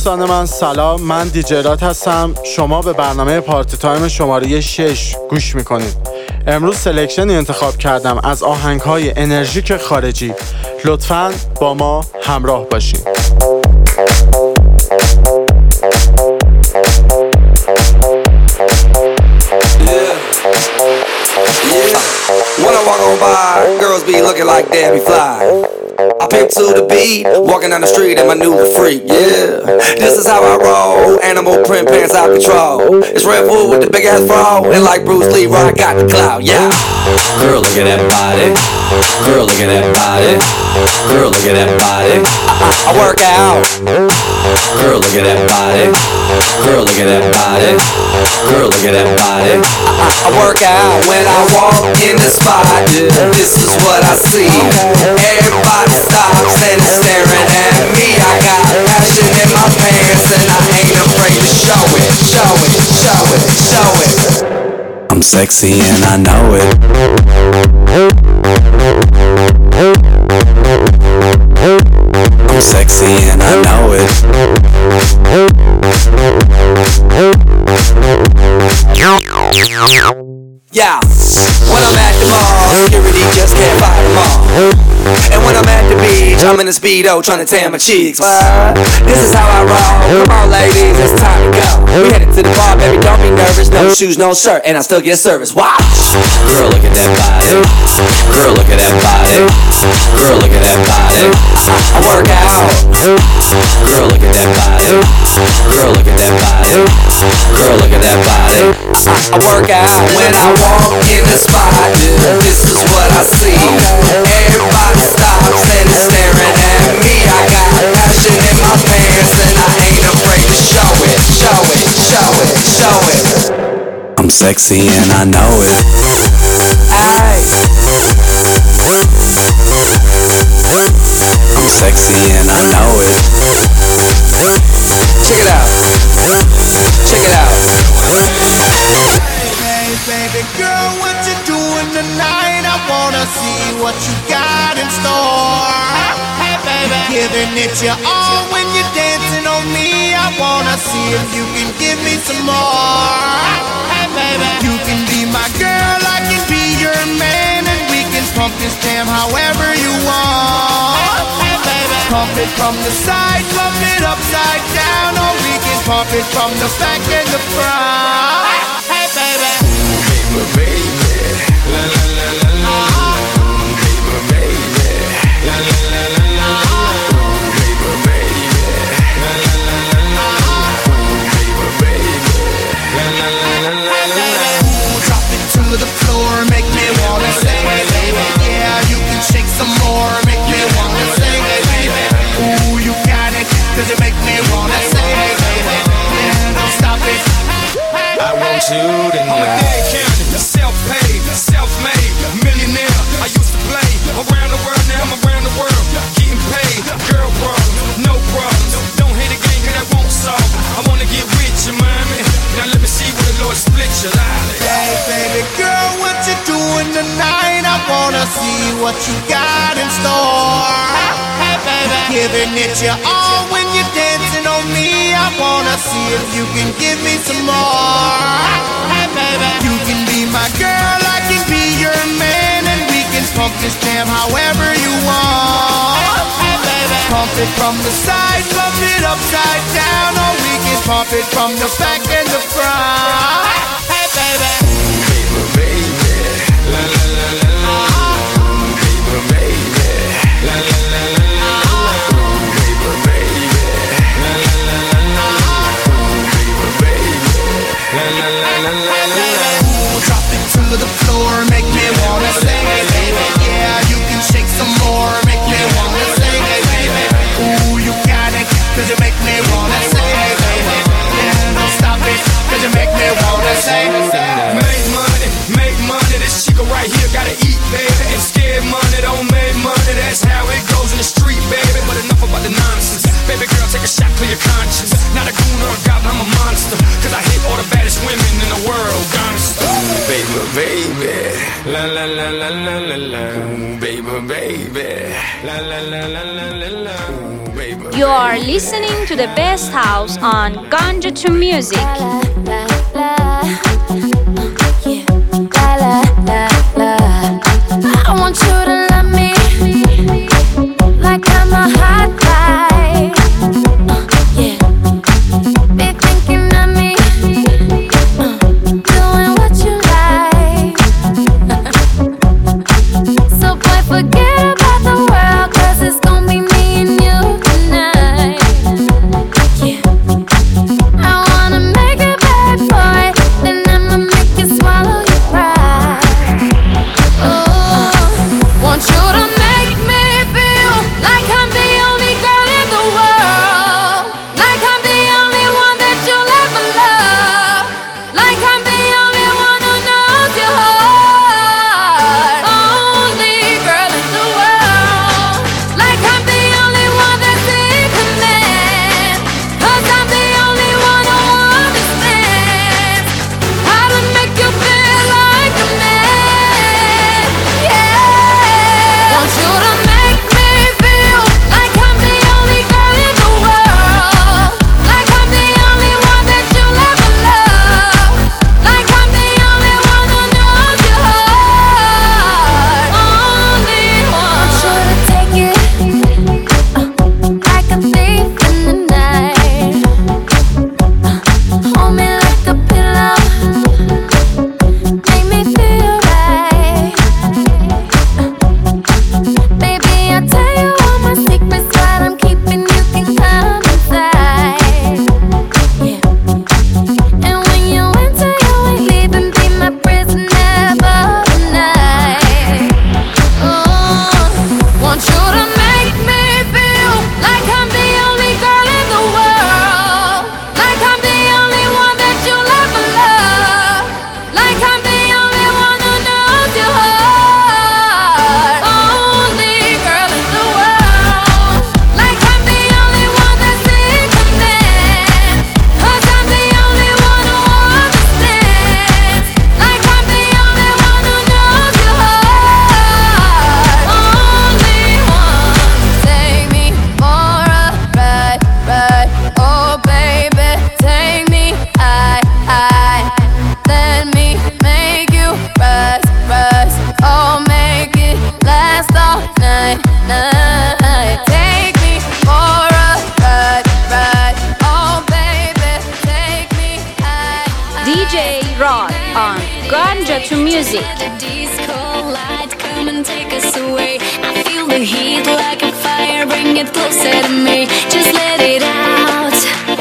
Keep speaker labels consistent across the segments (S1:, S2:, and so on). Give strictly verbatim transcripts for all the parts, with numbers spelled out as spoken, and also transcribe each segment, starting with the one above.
S1: دوستان من سلام، من دیجی رات هستم. شما به برنامه پارتی تایم شماره شش گوش میکنید. امروز سلکشنی انتخاب کردم از آهنگ‌های انرژیک خارجی. لطفاً با ما همراه باشید.
S2: Yeah, when I walk on by, girls be looking like Debbie Fly. I pimp to the beat, walking down the street and my new freak, yeah. This is how I roll, animal print pants out control. It's Red Bull with the big ass bra, and like Bruce Lee, I got the clout, yeah. Girl, look at that body. Girl, look at that body. Girl, look at that body. I, I, I work out. Girl, look at that body. Girl, look at that body. Girl, look at that body. I, I, I work out when I walk in the spot. This is what I see. Everybody stops and is staring at me. I got passion in my pants and I ain't afraid to show it, show it, show it, show it. I'm sexy and I know it. I'm sexy and I know it. Yeah, when I'm at the mall, security just can't fight them all. And when I'm at the beach, I'm in a Speedo trying to tan my cheeks. But this is how I roll. Come on ladies, it's time to go. We headed to the bar, baby, don't be nervous. No shoes, no shirt, and I still get service. Watch! Girl, look at that body. Girl, look at that body. Girl, look at that body. I, I work out. Girl, look at that body. Girl, look at that body. Girl, look at that body. I, I work out when I walk in the spot. This is what I see. Everybody stops and is staring at me. I got passion in my pants and I ain't afraid to show it, show it, show it, show it. I'm sexy and I know it. Aye. I'm sexy and I know it. Check it out. Check it out.
S3: Hey baby girl, what you doing tonight? I wanna see what you got in store. Hey baby, giving it your all when you're dancing on me. I wanna see if you can give me some more. Hey baby, you can be my girl, I can be your man, and we can pump this jam however you want. Hey baby, pump it from the side, pump it upside down, or we can pump it from the back and the front. Hey baby,
S4: Paper baby, la la la la la. Paper baby, la la la la la. Paper baby, la la la la la. Paper baby, la la la la la la.
S3: drop it to the floor, make me wanna sing, baby. Yeah, you can shake some more, make me wanna sing, baby. Ooh, you got it, cause you make me wanna sing, baby. Yeah, don't stop it.
S4: I want you to know. I'm a dead county, self-paid, self-made, millionaire. I used to play around the world, now I'm around the world, getting paid. Girl problems, no problems. Don't hate a game, cause that won't solve. I wanna get rich, you mind me? Now let me see where the Lord split your life.
S3: Hey, baby girl, what you doing tonight? I wanna see what you got in store. Hey, baby, giving it your all when you're dancing on me. I wanna see if you can give me some more. Hey, baby, you can be my girl, I can be your man, and we can pump this jam however you want. Hey, baby, pump it from the side, pump it upside down, or we can pump it from the back and the front. Hey, baby.
S4: Paper baby, la la la la la. Paper baby, la la la la la. Paper baby, la la la la la. Paper baby, la la la la la la.
S3: Drop it to the floor, make me wanna sing, baby. Yeah, you can shake some more, make me wanna sing, baby. Ooh, you got it, cause you make me wanna sing, baby. Yeah, don't stop it, cause you make me wanna sing.
S4: Make money, make money. This chica right here gotta eat, baby. And scared money don't make money. That's how it goes in the street, baby. But enough about the nonsense. Baby girl, take a shot, clear your conscience. Not a goon or a goblin, I'm a monster. Cause I hit all the baddest women in the world, gangsta. Baby, baby. La la la la la la la. Ooh, baby, baby. La la la la la la la. Ooh, baby.
S5: You are listening to the best house on Ganja to Music.
S6: I want you to love me like I'm a hot guy. Uh, yeah. Be thinking of me, uh, doing what you like. So boy, forget about the world, 'cause it's gonna be me and you tonight. Yeah. I wanna make it bad, boy, then I'ma make you swallow your pride. Oh, want you to make me feel like I'm the only girl in the world, like I'm the only one that you'll ever love, like I'm the only one who knows your heart. Only girl in the world, like I'm the only one that's in command, 'cause I'm the only one who understands how to make you feel like a man. Yeah. Want you to make me feel like I'm the only girl in the world, like I'm the only one that you'll ever love, like I'm the only one who knows your heart. Only one. Want you to take it uh, like a thief in the night. Uh, hold me like a pillow, make me feel right. Baby, I'll tell you all my secrets, what I'm keeping, you can come inside. Yeah. And when you enter, you ain't leaving, be my prisoner for the night. Oh, want you to make me feel like I'm the only girl in the world, like I'm the only one that you'll ever love, like I'm the only one who knows your heart. Only girl in the world, like I'm the only one that's in command, 'cause I'm the only one who understands, like I'm the only one who knows your heart. Only one. Take me for a ride, ride. Oh baby, take me high, high. Let me make you rise, rise. Oh, make it last all night, night. Take me for a ride, ride. Oh baby, take me high, high.
S5: D J Rod on Ganja to Music.
S6: The disco light come and take us away. I feel the heat like a fire, bring it closer to me. Just let it out.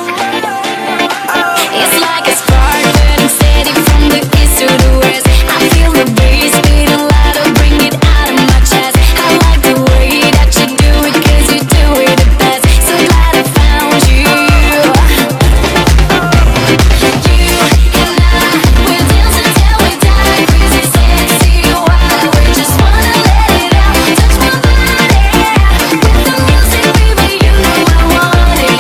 S6: It's like a spark burning steady from the east to the west. I feel the breeze beating louder, bring it out of my chest. I like the way that you do it, 'cause you do it the best. So glad I found you. You and I, we'll dance until we die. Crazy, sexy, wild. We just wanna let it out. Touch my body with the music, baby. You know I want it.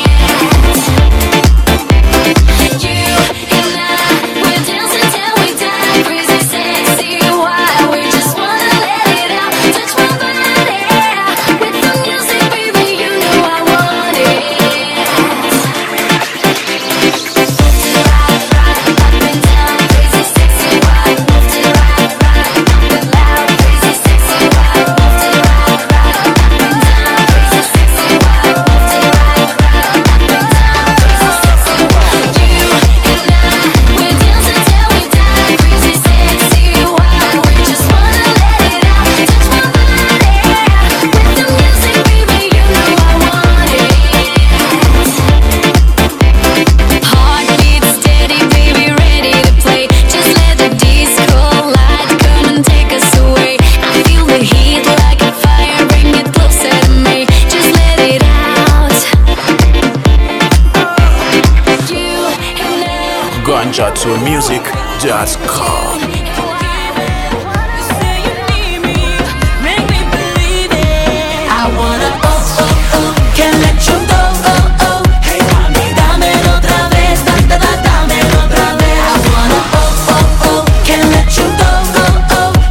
S7: ganja to music dot com.
S6: Can't let you go, go, oh.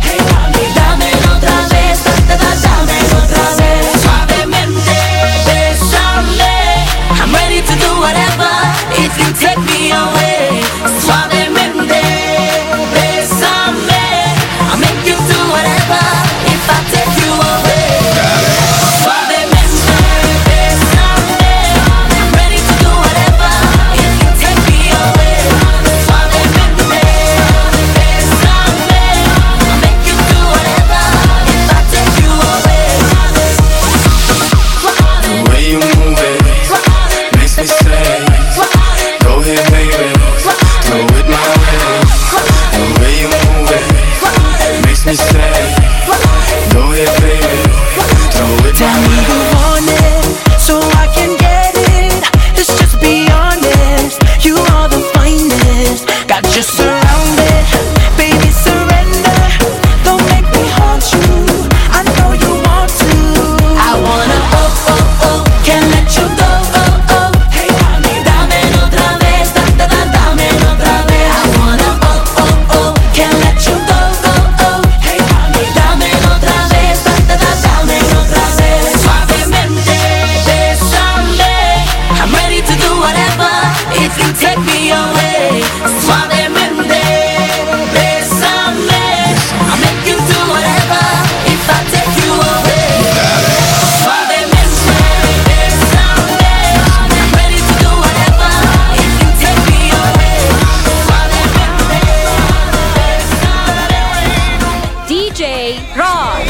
S5: Rod.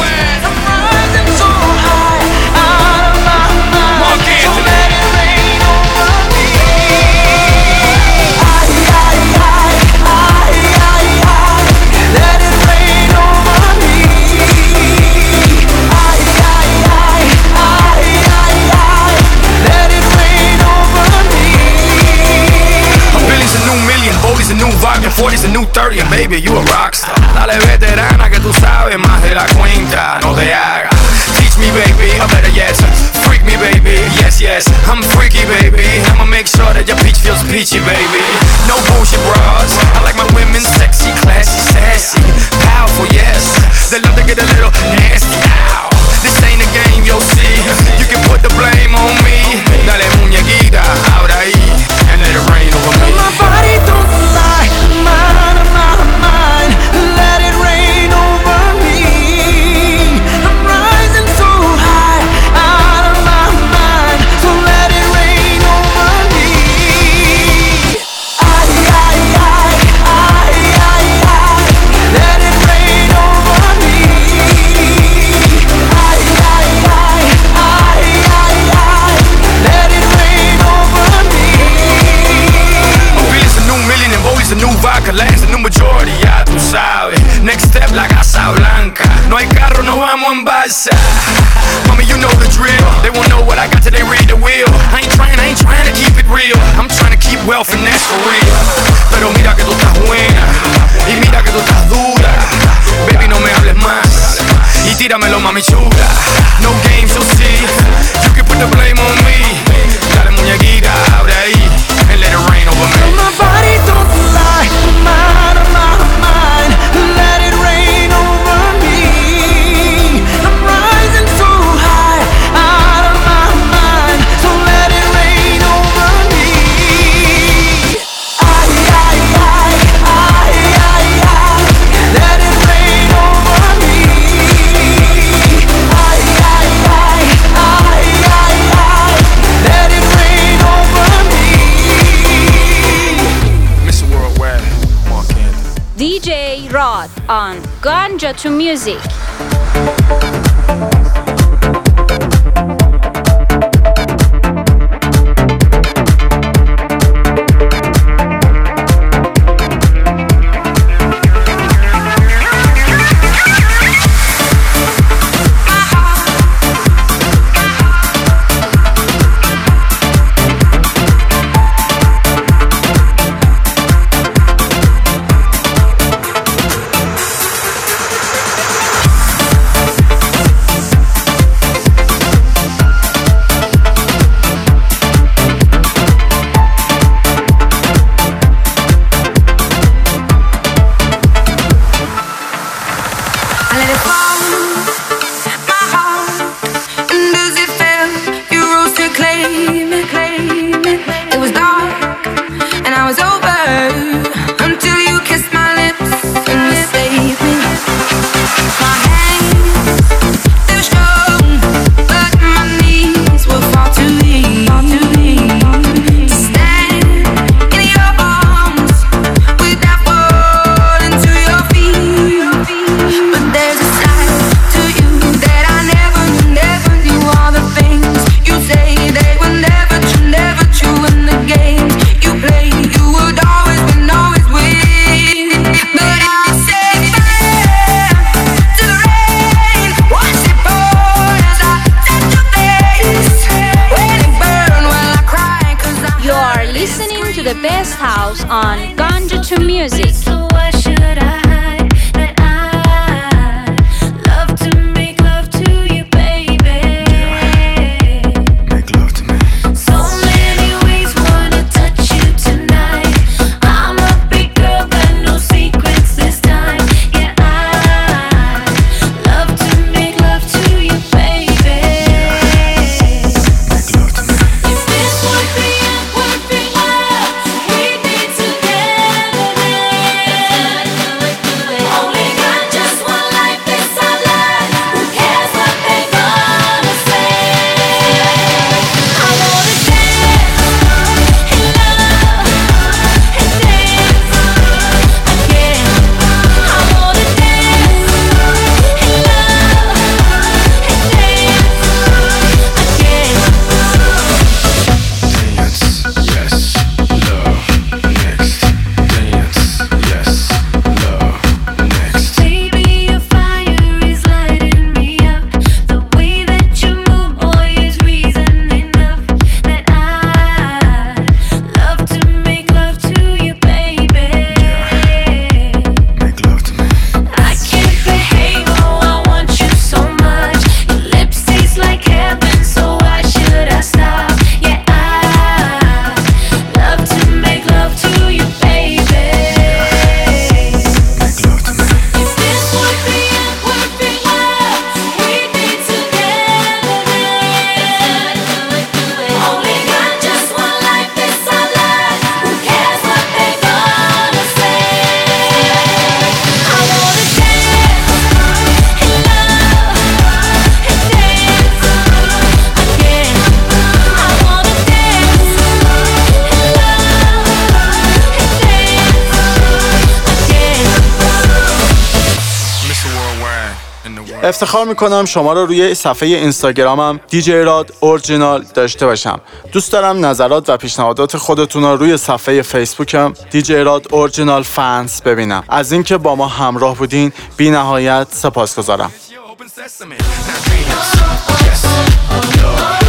S4: forty's a new vodka, forty's a new thirty, and baby, you a rockstar. Dale veterana que tú sabes más de la cuenta, no te hagas. Teach me, baby, or better yet, freak me, baby. Yes, yes, I'm freaky, baby. I'ma make sure that your peach feels peachy, baby. No bullshit bras. I like my women sexy, classy, sassy, powerful. Yes, they love to get a little nasty. Ow. This ain't a game, you'll see. You can put the blame on me. Dale muñequita, ahora ahí, and let it rain over me.
S3: My body don't lie, mine, mine, mine. Let it rain over me. I'm rising so high, out of my mind. So let it rain over me. I, I, I, I, I, I. Let it rain over me. I, I, I, I, I, I. Let it rain over me.
S4: Billy's a new million and Bowley's a new vodka. Lance a new majority, ya tú sabes. Next step, la Casa Blanca. No hay carro, no vamos en balsa. Mami, you know the drill. They won't know what I got till they read the wheel. I ain't trying, I ain't trying to keep it real. I'm trying to keep wealth and that's for real. Pero mira que tú estás buena y mira que tú estás dura. Baby, no me hables más y tíramelo, mami chula. No games, you'll see. You can put the blame on me. Dale muñequita, abre ahí and let it rain over me.
S3: My body don't lie, mine, mine, mine. Let it rain over me. I'm rising so high, out of my mind. So let it rain over me. I, I, I, I, I, I. Let it rain over me. I, I, I, I, I, I. Let it rain over me.
S4: Mister Worldwide, Mark Anthony.
S5: D J Rod on Ganja to Music.
S6: But there's a side
S1: افتخار میکنم شما رو روی صفحه اینستاگرامم دیجی راد اورجینال داشته باشم. دوست دارم نظرات و پیشنهادات خودتون رو روی صفحه فیسبوکم دیجی راد اورجینال فنز ببینم. از اینکه با ما همراه بودین بی نهایت سپاسگزارم.
S4: Open sesame. Now dream. Yes.